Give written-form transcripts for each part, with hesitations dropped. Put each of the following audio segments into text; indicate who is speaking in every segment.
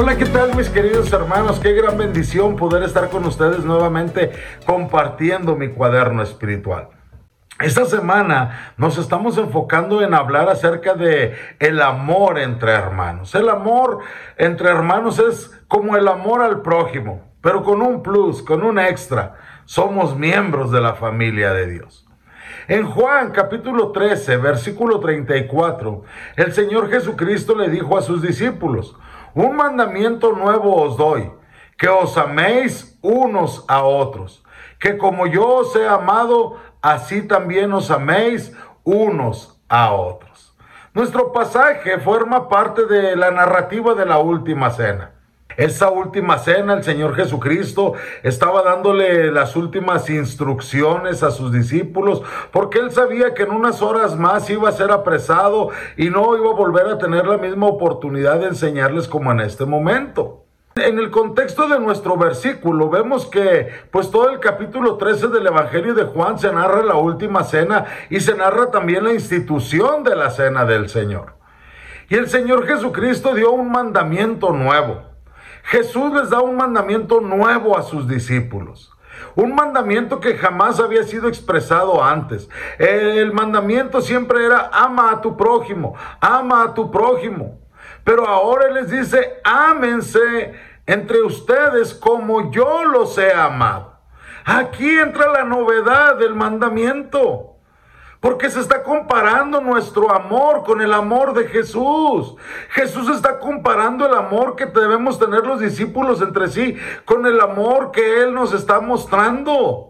Speaker 1: Hola, ¿qué tal mis queridos hermanos? Qué gran bendición poder estar con ustedes nuevamente compartiendo mi cuaderno espiritual. Esta semana nos estamos enfocando en hablar acerca de el amor entre hermanos. El amor entre hermanos es como el amor al prójimo, pero con un plus, con un extra. Somos miembros de la familia de Dios. En Juan capítulo 13, versículo 34, el Señor Jesucristo le dijo a sus discípulos: un mandamiento nuevo os doy, que os améis unos a otros, que como yo os he amado, así también os améis unos a otros. Nuestro pasaje forma parte de la narrativa de la última cena. Esa última cena, el Señor Jesucristo estaba dándole las últimas instrucciones a sus discípulos, porque Él sabía que en unas horas más iba a ser apresado y no iba a volver a tener la misma oportunidad de enseñarles como en este momento. En el contexto de nuestro versículo vemos que pues todo el capítulo 13 del Evangelio de Juan se narra la última cena y se narra también la institución de la cena del Señor. Y el Señor Jesucristo dio un mandamiento nuevo. Jesús les da un mandamiento nuevo a sus discípulos. Un mandamiento que jamás había sido expresado antes. El mandamiento siempre era: ama a tu prójimo, ama a tu prójimo. Pero ahora Él les dice: ámense entre ustedes como yo los he amado. Aquí entra la novedad del mandamiento, porque se está comparando nuestro amor con el amor de Jesús. Jesús está comparando el amor que debemos tener los discípulos entre sí con el amor que Él nos está mostrando.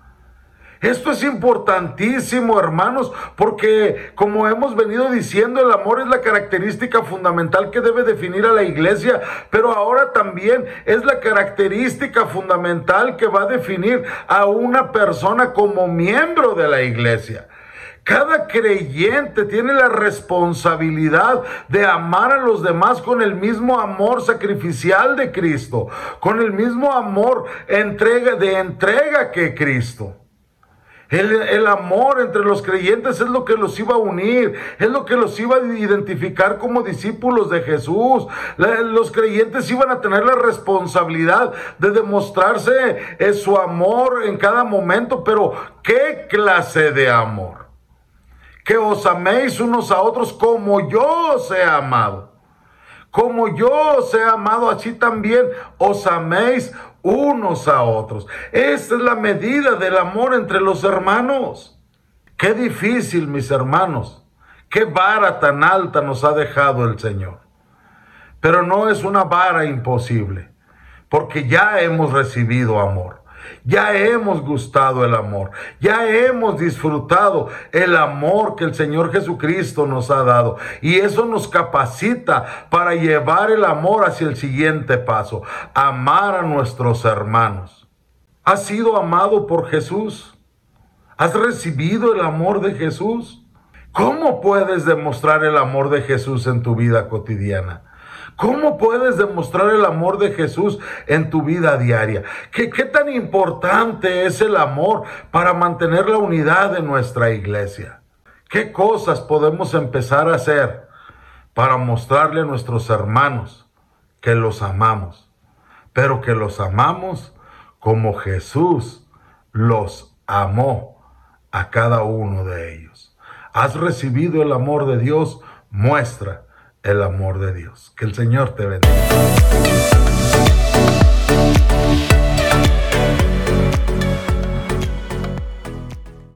Speaker 1: Esto es importantísimo, hermanos, porque como hemos venido diciendo, el amor es la característica fundamental que debe definir a la iglesia, pero ahora también es la característica fundamental que va a definir a una persona como miembro de la iglesia. Cada creyente tiene la responsabilidad de amar a los demás con el mismo amor sacrificial de Cristo, con el mismo amor de entrega que Cristo. El amor entre los creyentes es lo que los iba a unir, es lo que los iba a identificar como discípulos de Jesús. Los creyentes iban a tener la responsabilidad de demostrarse su amor en cada momento, pero ¿qué clase de amor? Que os améis unos a otros como yo os he amado. Como yo os he amado, así también os améis unos a otros. Esta es la medida del amor entre los hermanos. Qué difícil, mis hermanos. Qué vara tan alta nos ha dejado el Señor. Pero no es una vara imposible, porque ya hemos recibido amor. Ya hemos gustado el amor, ya hemos disfrutado el amor que el Señor Jesucristo nos ha dado, y eso nos capacita para llevar el amor hacia el siguiente paso: amar a nuestros hermanos. ¿Has sido amado por Jesús? ¿Has recibido el amor de Jesús? ¿Cómo puedes demostrar el amor de Jesús en tu vida cotidiana? ¿Cómo puedes demostrar el amor de Jesús en tu vida diaria? ¿Qué tan importante es el amor para mantener la unidad de nuestra iglesia? ¿Qué cosas podemos empezar a hacer para mostrarle a nuestros hermanos que los amamos? Pero que los amamos como Jesús los amó a cada uno de ellos. ¿Has recibido el amor de Dios? Muestra el amor de Dios. Que el Señor te bendiga.